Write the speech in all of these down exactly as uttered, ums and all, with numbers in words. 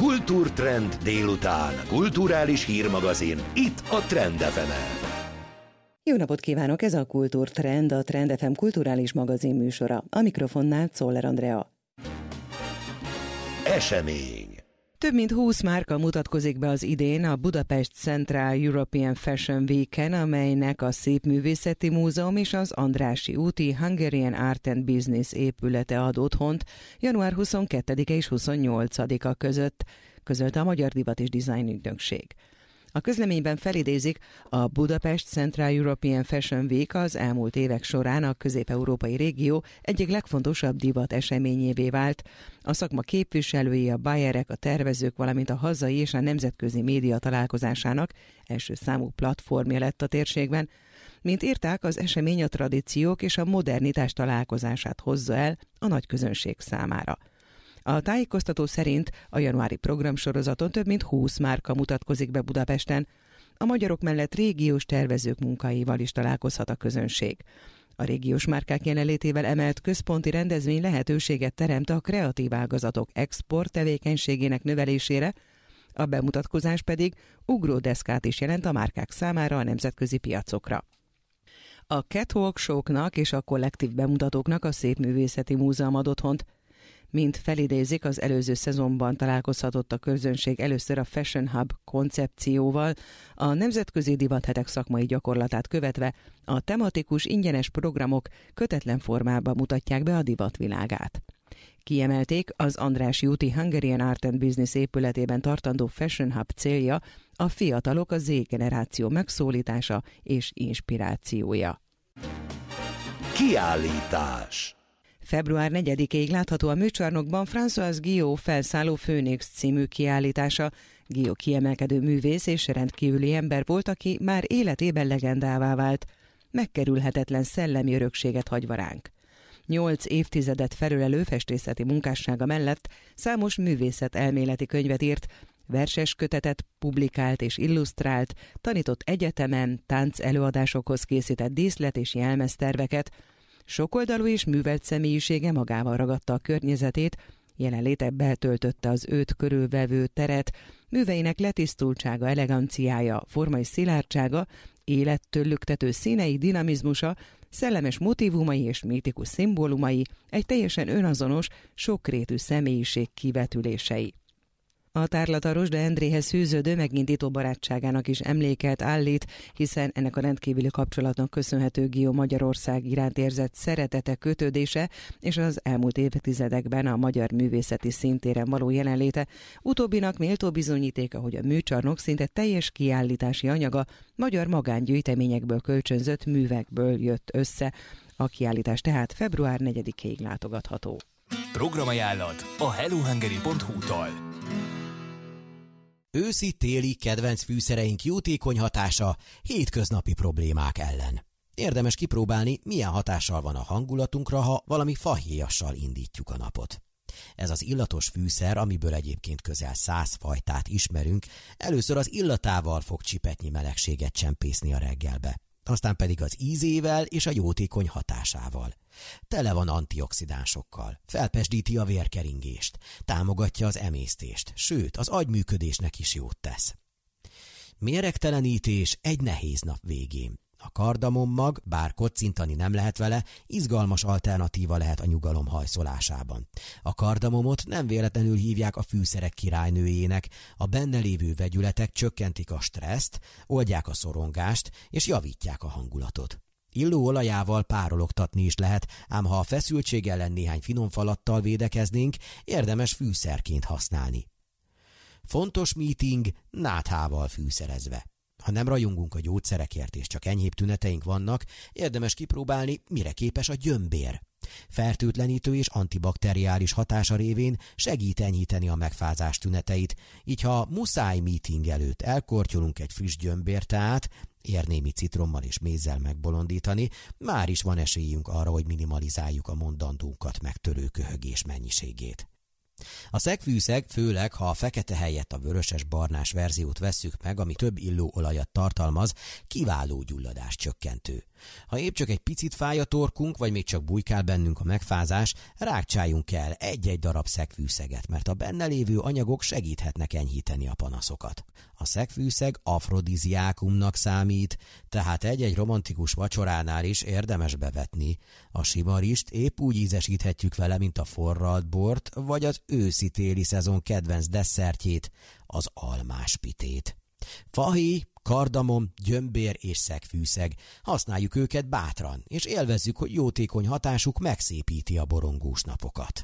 Kultúrtrend délután. Kulturális hírmagazin. Itt a Trend ef emen. Jó napot kívánok! Ez a Kultúrtrend, a Trend ef em kulturális magazin műsora. A mikrofonnál Czoller Andrea. Esemény. Több mint húsz márka mutatkozik be az idén a Budapest Central European Fashion Weeken, amelynek a Szépművészeti Múzeum és az Andrássy úti Hungarian Art and Business épülete ad otthont január huszonkettedike és huszonnyolcadika között, közölte a Magyar Divat és Design Ügynökség. A közleményben felidézik, a Budapest Central European Fashion Week az elmúlt évek során a közép-európai régió egyik legfontosabb divat eseményévé vált. A szakma képviselői, a buyerek, a tervezők, valamint a hazai és a nemzetközi média találkozásának első számú platformja lett a térségben. Mint írták, az esemény a tradíciók és a modernitás találkozását hozza el a nagy közönség számára. A tájékoztató szerint a januári programsorozaton több mint húsz márka mutatkozik be Budapesten. A magyarok mellett régiós tervezők munkáival is találkozhat a közönség. A régiós márkák jelenlétével emelt központi rendezvény lehetőséget teremt a kreatív ágazatok export tevékenységének növelésére, a bemutatkozás pedig ugródeszkát is jelent a márkák számára a nemzetközi piacokra. A catwalk show-knak és a kollektív bemutatóknak a Szépművészeti Múzeum ad otthont. Mint felidézik, az előző szezonban találkozhatott a közönség először a Fashion Hub koncepcióval, a nemzetközi divathetek szakmai gyakorlatát követve a tematikus ingyenes programok kötetlen formában mutatják be a divatvilágát. Kiemelték, az Andrássy úti Hungarian Art and Business épületében tartandó Fashion Hub célja a fiatalok, a Z-generáció megszólítása és inspirációja. Kiállítás. február negyedikéig látható a műcsarnokban François Guillot felszálló Phoenix című kiállítása. Guillot kiemelkedő művész és rendkívüli ember volt, aki már életében legendává vált. Megkerülhetetlen szellemi örökséget hagyva ránk. Nyolc évtizedet felölelő festészeti munkássága mellett számos művészetelméleti könyvet írt, verses kötetet publikált és illusztrált, tanított egyetemen, tánc előadásokhoz készített díszlet és jelmezterveket. Sokoldalú és művelt személyisége magával ragadta a környezetét, jelenléte betöltötte az őt körülvevő teret, műveinek letisztultsága, eleganciája, formai szilárdsága, élettől lüktető színei, dinamizmusa, szellemes motívumai és mítikus szimbólumai, egy teljesen önazonos, sokrétű személyiség kivetülései. A tárlat a Rozsda Endréhez fűződő megindító barátságának is emléket állít, hiszen ennek a rendkívüli kapcsolatnak köszönhető Guillot Magyarország iránt érzett szeretete, kötődése és az elmúlt évtizedekben a magyar művészeti színtéren való jelenléte. Utóbbinak méltó bizonyítéka, hogy a műcsarnok szinte teljes kiállítási anyaga magyar magángyűjteményekből kölcsönzött művekből jött össze. A kiállítás tehát február negyedikéig látogatható. Programajánlat a hello hungary pont hu-tól. Őszi-téli kedvenc fűszereink jótékony hatása hétköznapi problémák ellen. Érdemes kipróbálni, milyen hatással van a hangulatunkra, ha valami fahéjassal indítjuk a napot. Ez az illatos fűszer, amiből egyébként közel száz fajtát ismerünk, először az illatával fog csipetnyi melegséget csempészni a reggelbe, aztán pedig az ízével és a jótékony hatásával. Tele van antioxidánsokkal, felpesdíti a vérkeringést, támogatja az emésztést, sőt, az agyműködésnek is jót tesz. Méregtelenítés egy nehéz nap végén. A kardamommag, bár kocintani nem lehet vele, izgalmas alternatíva lehet a nyugalom hajszolásában. A kardamomot nem véletlenül hívják a fűszerek királynőjének, a benne lévő vegyületek csökkentik a stresszt, oldják a szorongást és javítják a hangulatot. Illó olajával párologtatni is lehet, ám ha a feszültség ellen néhány finom falattal védekeznénk, érdemes fűszerként használni. Fontos meeting náthával fűszerezve. Ha nem rajongunk a gyógyszerekért és csak enyhébb tüneteink vannak, érdemes kipróbálni, mire képes a gyömbér. Fertőtlenítő és antibakteriális hatása révén segít enyhíteni a megfázás tüneteit, így ha muszáj meeting előtt elkortyolunk egy friss gyömbérteát, ér némi citrommal és mézzel megbolondítani, már is van esélyünk arra, hogy minimalizáljuk a mondandónkat megtörő köhögés mennyiségét. A szegfűszeg, főleg ha a fekete helyett a vöröses-barnás verziót vesszük meg, ami több illóolajat tartalmaz, kiváló gyulladás csökkentő. Ha épp csak egy picit fáj a torkunk, vagy még csak bujkál bennünk a megfázás, rákcsáljunk el egy-egy darab szegfűszeget, mert a benne lévő anyagok segíthetnek enyhíteni a panaszokat. A szegfűszeg afrodiziákumnak számít, tehát egy-egy romantikus vacsoránál is érdemes bevetni. A sima rist épp úgy ízesíthetjük vele, mint a forralt bort, vagy az őszi-téli szezon kedvenc desszertjét, az almáspitét. Fahéj, kardamom, gyömbér és szegfűszeg. Használjuk őket bátran, és élvezzük, hogy jótékony hatásuk megszépíti a borongós napokat.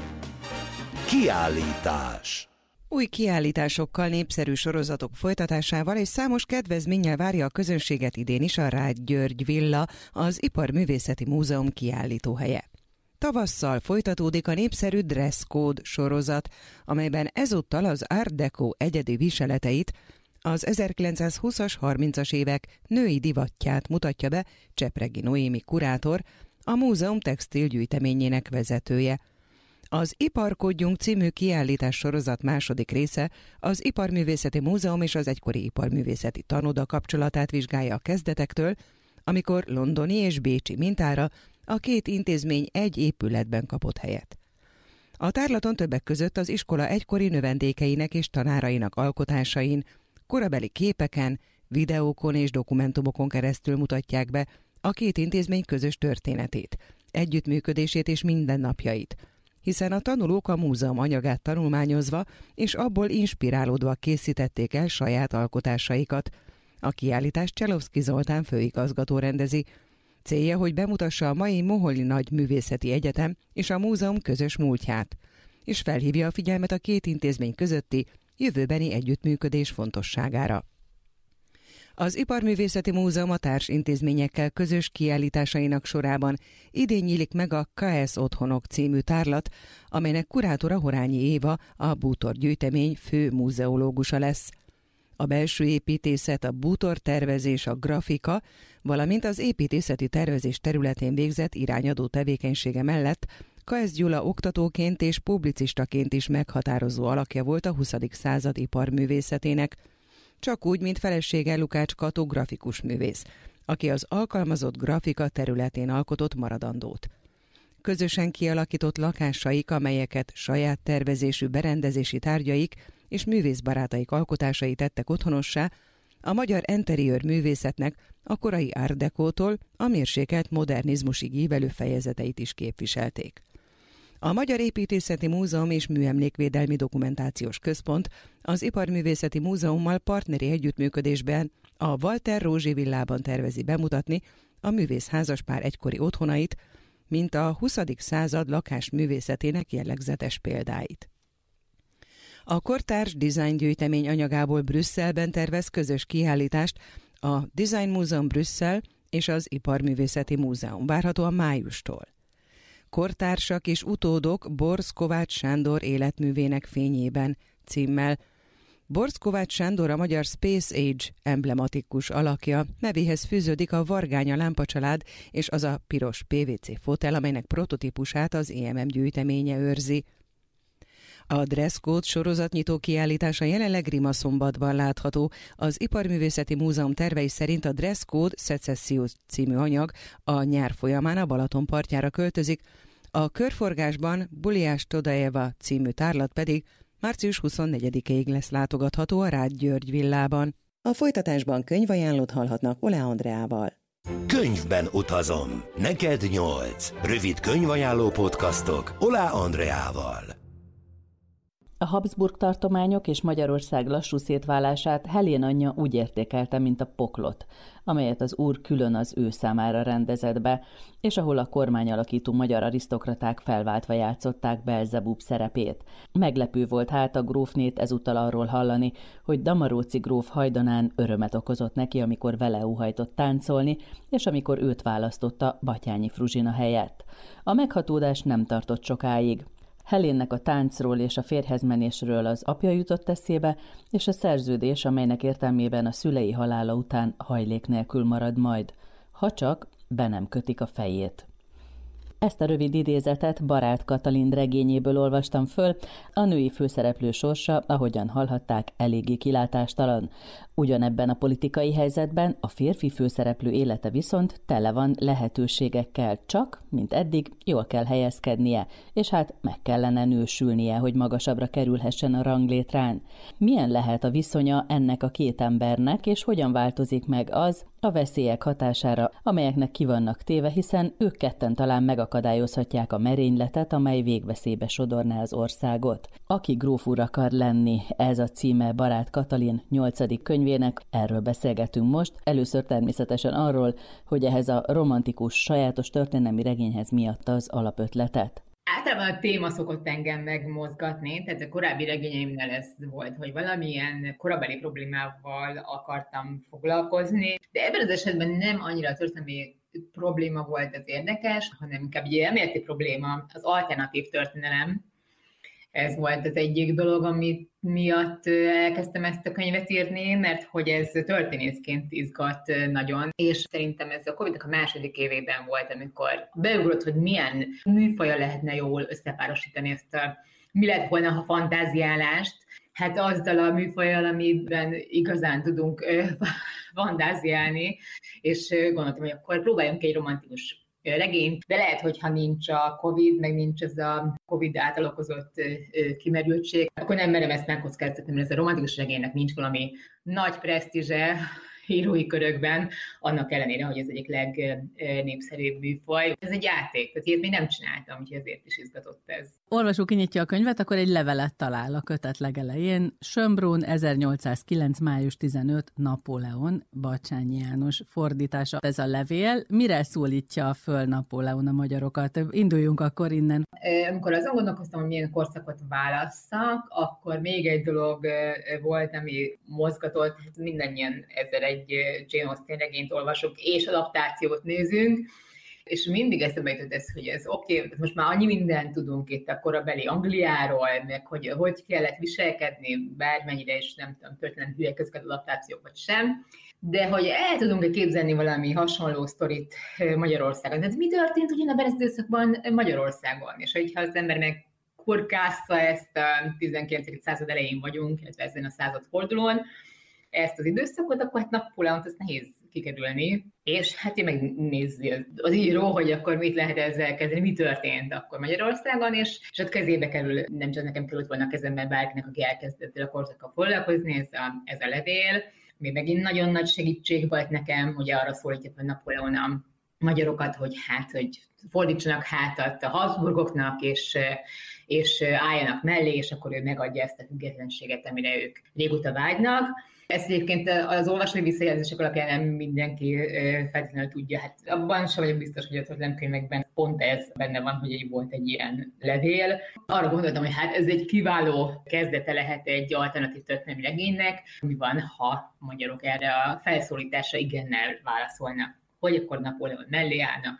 Kiállítás. Új kiállításokkal, népszerű sorozatok folytatásával és számos kedvezménnyel várja a közönséget idén is a Rád György Villa, az Iparművészeti Múzeum kiállítóhelye. Tavasszal folytatódik a népszerű Dress Code sorozat, amelyben ezúttal az Art Deco egyedi viseleteit, az ezerkilencszázhúszas, harmincas évek női divatját mutatja be Csepregi Noémi kurátor, a múzeum textilgyűjteményének vezetője. Az Iparkodjunk című kiállítás sorozat második része az Iparművészeti Múzeum és az egykori iparművészeti tanoda kapcsolatát vizsgálja a kezdetektől, amikor londoni és bécsi mintára a két intézmény egy épületben kapott helyet. A tárlaton többek között az iskola egykori növendékeinek és tanárainak alkotásain, korabeli képeken, videókon és dokumentumokon keresztül mutatják be a két intézmény közös történetét, együttműködését és mindennapjait, hiszen a tanulók a múzeum anyagát tanulmányozva és abból inspirálódva készítették el saját alkotásaikat. A kiállítást Cselovszky Zoltán főigazgató rendezi. Célja, hogy bemutassa a mai Moholi Nagy Művészeti Egyetem és a múzeum közös múltját, és felhívja a figyelmet a két intézmény közötti jövőbeni együttműködés fontosságára. Az Iparművészeti Múzeum a társ intézményekkel közös kiállításainak sorában idén nyílik meg a ká es Otthonok című tárlat, amelynek kurátora Horányi Éva, a bútor gyűjtemény fő múzeológusa lesz. A belső építészet, a bútortervezés, a grafika, valamint az építészeti tervezés területén végzett irányadó tevékenysége mellett Kaesz Gyula oktatóként és publicistaként is meghatározó alakja volt a huszadik század iparművészetének, csak úgy, mint felesége Lukács Kató grafikus művész, aki az alkalmazott grafika területén alkotott maradandót. Közösen kialakított lakásaik, amelyeket saját tervezésű berendezési tárgyaik és művészbarátaik alkotásai tettek otthonossá, a magyar interiőr művészetnek a korai Art Decótól a mérsékelt modernizmusig ívelő fejezeteit is képviselték. A Magyar Építészeti Múzeum és Műemlékvédelmi Dokumentációs Központ az Iparművészeti Múzeummal partneri együttműködésben a Walter Rózsi villában tervezi bemutatni a művész házaspár egykori otthonait, mint a huszadik század lakásművészetének jellegzetes példáit. A kortárs design gyűjtemény anyagából Brüsszelben tervez közös kiállítást a Design Múzeum Brüsszel és az Iparművészeti Múzeum várhatóan májustól. Kortársak és utódok Borz Kovács Sándor életművének fényében címmel. Borz Kovács Sándor a magyar Space Age emblematikus alakja, nevéhez fűződik a Vargánya lámpacsalád és az a piros pé vé cé fotel, amelynek prototípusát az i em em gyűjteménye őrzi. A Dress Code sorozatnyitó kiállítása jelenleg Rimaszombatban látható. Az Iparművészeti Múzeum tervei szerint a Dress Code Secession című anyag a nyár folyamán a Balaton partjára költözik, a körforgásban Buliás Todajeva című tárlat pedig március huszonnegyedikéig lesz látogatható a Rád György villában. A folytatásban könyvajánlót hallhatnak Olá Andreával. Könyvben utazom. Neked nyolc. Rövid könyvajánló podcastok Olá Andreával. A Habsburg tartományok és Magyarország lassú szétválását Helén anyja úgy értékelte, mint a poklot, amelyet az úr külön az ő számára rendezett be, és ahol a kormányalakító magyar arisztokraták felváltva játszották Belzebub szerepét. Meglepő volt hát a grófnét ezúttal arról hallani, hogy Damaróci gróf hajdanán örömet okozott neki, amikor vele óhajtott táncolni, és amikor őt választotta Batthyány Fruzsina helyett. A meghatódás nem tartott sokáig. Helénnek a táncról és a férjhezmenésről az apja jutott eszébe, és a szerződés, amelynek értelmében a szülei halála után hajlék nélkül marad majd, ha csak be nem kötik a fejét. Ezt a rövid idézetet Barát Katalin regényéből olvastam föl, a női főszereplő sorsa, ahogyan hallhatták, eléggé kilátástalan. Ugyanebben a politikai helyzetben a férfi főszereplő élete viszont tele van lehetőségekkel, csak, mint eddig, jól kell helyezkednie, és hát meg kellene nősülnie, hogy magasabbra kerülhessen a ranglétrán. Milyen lehet a viszonya ennek a két embernek, és hogyan változik meg az a veszélyek hatására, amelyeknek ki vannak téve, hiszen ők ketten talán megakadályozhatják a merényletet, amely végveszélybe sodorná az országot. Aki gróf úr akar lenni, ez a címe Barát Katalin nyolcadik könyvének, erről beszélgetünk most. Először természetesen arról, hogy ehhez a romantikus, sajátos történelmi regényhez mi adta az alapötletet. Általában a téma szokott engem megmozgatni, tehát a korábbi regényeimnél ez volt, hogy valamilyen korabeli problémával akartam foglalkozni, de ebben az esetben nem annyira a történelmi probléma volt az érdekes, hanem inkább egy elméleti probléma, az alternatív történelem. Ez volt az egyik dolog, ami miatt elkezdtem ezt a könyvet írni, mert hogy ez történészként izgat nagyon, és szerintem ez a Covidnak a második évében volt, amikor beugrott, hogy milyen műfaja lehetne jól összepárosítani ezt a, mi lett volna, ha fantáziálást, hát azzal a műfajjal, amiben igazán tudunk fantáziálni, és gondoltam, hogy akkor próbáljunk egy romantikus regényt, de lehet, hogy ha nincs a Covid, meg nincs ez a Covid által okozott kimerültség, akkor nem merem ezt megkockáztatni, mert ez a romantikus regénynek nincs valami nagy presztízse írói körökben, annak ellenére, hogy ez egyik legnépszerűbb műfaj. Ez egy játék, tehát ilyet még nem csináltam, úgyhogy ezért is izgatott ez. Olvasó kinyitja a könyvet, akkor egy levelet talál a kötet legelején. Schönbrunn, ezernyolcszázkilenc. május tizenötödike. Napóleon, Bacsányi János fordítása. Ez a levél. Mire szólítja föl Napóleon a magyarokat? Induljunk akkor innen. Amikor azon gondolkoztam, hogy milyen korszakot válasszak, akkor még egy dolog volt, ami mozgatott, mindannyian ezzel egy Jane Austen regényt olvasok, és adaptációt nézünk, és mindig eszembe jutott ez, hogy ez oké, okay, most már annyi mindent tudunk itt a korabeli Angliáról, meg hogy hogy kellett viselkedni, bármennyire is nem tudom, történelmi hülyek között adaptációk vagy sem, de hogy el tudunk képzelni valami hasonló sztorit Magyarországon. Tehát mi történt ugyanabban az időszakban Magyarországon? És hogyha az ember meg kurkásza ezt a tizenkilencedik század elején vagyunk, illetve ezen a századfordulón, ezt az időszakot, akkor hát Napóleont ezt nehéz kikerülni, és hát én megnézi az író, hogy akkor mit lehet ezzel kezdeni, mi történt akkor Magyarországon, és, és ott kezébe kerül, nem csak nekem került volna a kezemben bárkinek, aki elkezdett a korszakkal foglalkozni, ez a, ez a levél, még megint nagyon nagy segítség volt nekem, hogy arra szólítja, hogy Napóleon a magyarokat, hogy hát, hogy fordítsanak hátat a Habsburgoknak, és, és álljanak mellé, és akkor ő megadja ezt a függetlenséget, amire ők régóta vágynak. Ezt egyébként az olvasói visszajelzések alapján nem mindenki feltétlenül tudja. Hát abban sem vagyok biztos, hogy a történelemkönyvekben pont ez benne van, hogy volt egy ilyen levél. Arra gondoltam, hogy hát ez egy kiváló kezdete lehet egy alternatív történelmi regénynek. Mi van, ha magyarok erre a felszólításra igennel válaszolnak? Hogy akkor Napóleon mellé állnak,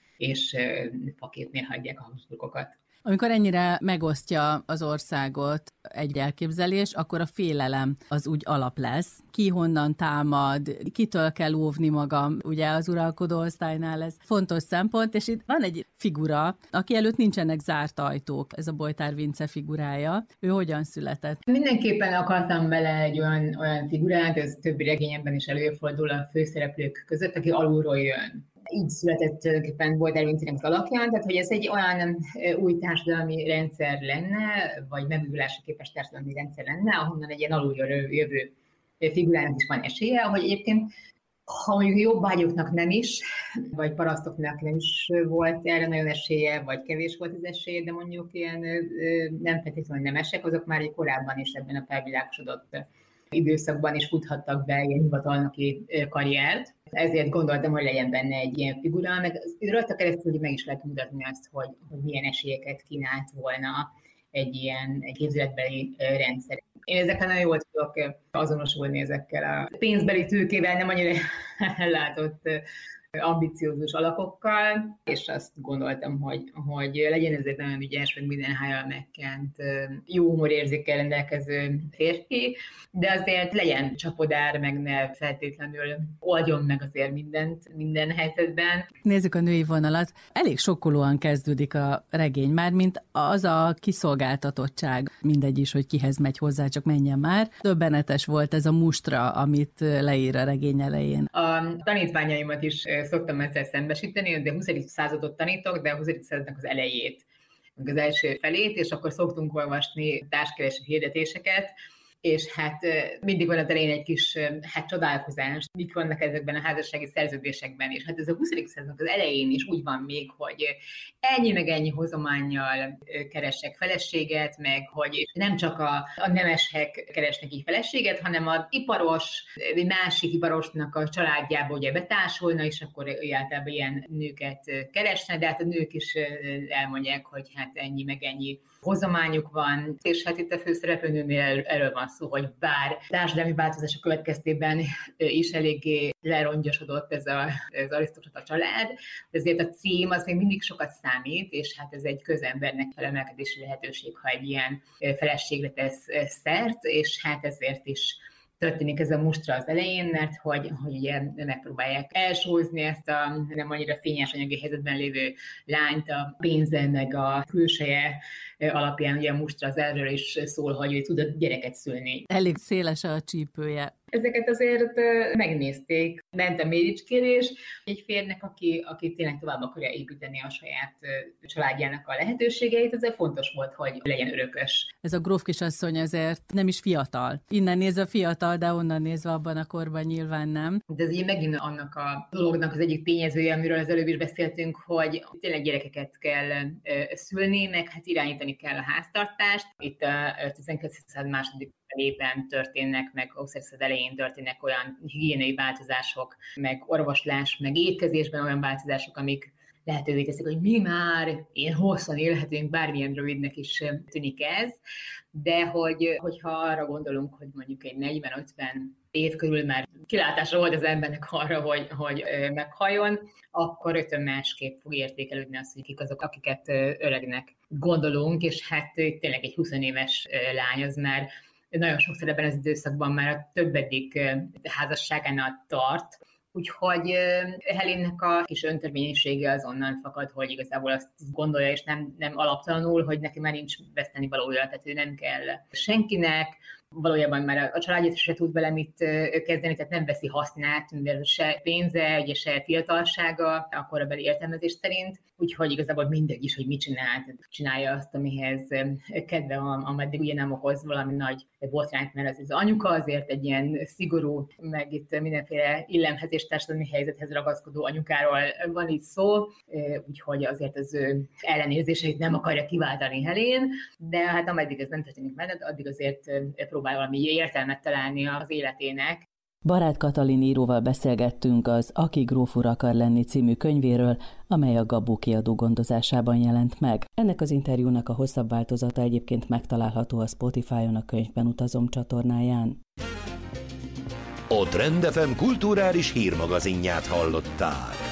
és faképnél hagyják a Habsburgokat. Amikor ennyire megosztja az országot egy elképzelés, akkor a félelem az úgy alap lesz. Ki honnan támad, kitől kell óvni magam, ugye az uralkodó osztálynál ez fontos szempont, és itt van egy figura, aki előtt nincsenek zárt ajtók, ez a Bojtár Vince figurája. Ő hogyan született? Mindenképpen akartam bele egy olyan, olyan figurát, ez többi regényemben is előfordul a főszereplők között, aki alulról jön. Így született tulajdonképpen Bojtár Vincének az alakján, tehát hogy ez egy olyan új társadalmi rendszer lenne, vagy megújulásra képes társadalmi rendszer lenne, ahonnan egy ilyen alulról jövő figurának is van esélye, hogy egyébként, ha mondjuk jobbágyoknak nem is, vagy parasztoknak nem is volt erre nagyon esélye, vagy kevés volt az esélye, de mondjuk ilyen nem feltétlenül nemesek, azok már egy korábban is ebben a felvilágosodott időszakban is futhattak be ilyen hivatalnoki karriert. Ezért gondoltam, hogy legyen benne egy ilyen figura, meg rajta keresztül meg is lehet mutatni azt, hogy, hogy milyen esélyeket kínált volna egy ilyen egy képzeletbeli rendszer. Én ezekkel nagyon jól tudok azonosulni ezekkel a pénzbeli tőkével nem annyira ellátott ambiciózus alakokkal, és azt gondoltam, hogy, hogy legyen ez egy nagyon ügyes, meg minden hájjal megkent, jó humorérzékkel rendelkező férfi, de azért legyen csapodár, meg ne feltétlenül oldjon meg azért mindent minden helyzetben. Nézzük a női vonalat. Elég sokkolóan kezdődik a regény már, mint az a kiszolgáltatottság. Mindegy is, hogy kihez megy hozzá, csak menjen már. Döbbenetes volt ez a mustra, amit leír a regény elején. A tanítványaimat is szoktam ezzel szembesíteni, de huszadik századot tanítok, de a huszadik századnak az elejét, az első felét, és akkor szoktunk olvasni társkereső hirdetéseket, és hát mindig van az elején egy kis hát csodálkozás, mik vannak ezekben a házassági szerződésekben, és hát ez a huszadik századnak az elején is úgy van még, hogy ennyi meg ennyi hozománnyal keresek feleséget, meg hogy nem csak a, a nemesek keresnek így feleséget, hanem az iparos, egy másik iparosnak a családjába ugye betársulna, és akkor általában ilyen nőket keresne, de hát a nők is elmondják, hogy hát ennyi meg ennyi hozományuk van, és hát itt a főszereplőnőnél erről van szó, hogy bár társadalmi változások következtében is eléggé lerongyosodott ez a, az arisztokrata család, de azért a cím az még mindig sokat számít, és hát ez egy közembernek felemelkedési lehetőség, ha egy ilyen feleségre tesz szert, és hát ezért is történik ez a mustra az elején, mert hogy, hogy ugye megpróbálják elsózni ezt a nem annyira fényes anyagi helyzetben lévő lányt a pénze meg a külseje alapján. Ugye a mustra az erről is szól, hogy ő tud gyereket szülni. Elég széles a csípője. Ezeket azért megnézték. Ment a méricskérés egy férnek, aki, aki tényleg tovább akarja építeni a saját családjának a lehetőségeit, azért fontos volt, hogy legyen örökös. Ez a gróf kisasszony azért nem is fiatal. Innen nézve fiatal, de onnan nézve abban a korban nyilván nem. De ez így megint annak a dolognak az egyik tényezője, amiről az előbb is beszéltünk, hogy tényleg gyerekeket kell szülni, meg hát irányítani kell a háztartást. Itt a tizenkilencedik század második felében történnek, meg a huszadik század elején történnek olyan higiéniai változások, meg orvoslás, meg étkezésben olyan változások, amik lehetővé teszik, hogy mi már ilyen hosszan élhetünk, bármilyen rövidnek is tűnik ez, de hogy, hogyha arra gondolunk, hogy mondjuk egy negyven-ötven év körül már kilátásra volt az embernek arra, hogy, hogy meghalljon, akkor rögtön másképp fog értékelődni az, hogy kik azok, akiket öregnek gondolunk, és hát tényleg egy húsz éves lány az már nagyon sokszor ebben az időszakban már a többedik házasságánál tart, úgyhogy Helénnek a kis öntörvényessége az onnan fakad, hogy igazából azt gondolja, és nem, nem alaptalanul, hogy neki már nincs veszteni valója, tehát ő nem kell senkinek, valójában már a családját se tud vele mit kezdeni, tehát nem veszi hasznát, mivel se pénze, ugye se fiatalsága, a korabeli értelmezés szerint, úgyhogy igazából mindegy is, hogy mit csinál, csinálja azt, amihez kedve, ameddig ugye nem okoz valami nagy botrányt, mert az, az anyuka azért egy ilyen szigorú, meg itt mindenféle illemhez és társadalmi helyzethez ragaszkodó anyukáról van itt szó, úgyhogy azért az ő ellenérzéseit nem akarja kiváltani Helén, de hát ameddig ez nem történik meg, addig azért próbál valami értelmet találni az életének. Barát Katalin íróval beszélgettünk az Aki gróf úr akar lenni című könyvéről, amely a Gabó kiadó gondozásában jelent meg. Ennek az interjúnak a hosszabb változata egyébként megtalálható a Spotify-on a Könyvben utazom csatornáján. A Trend ef em kulturális hírmagazinját hallották.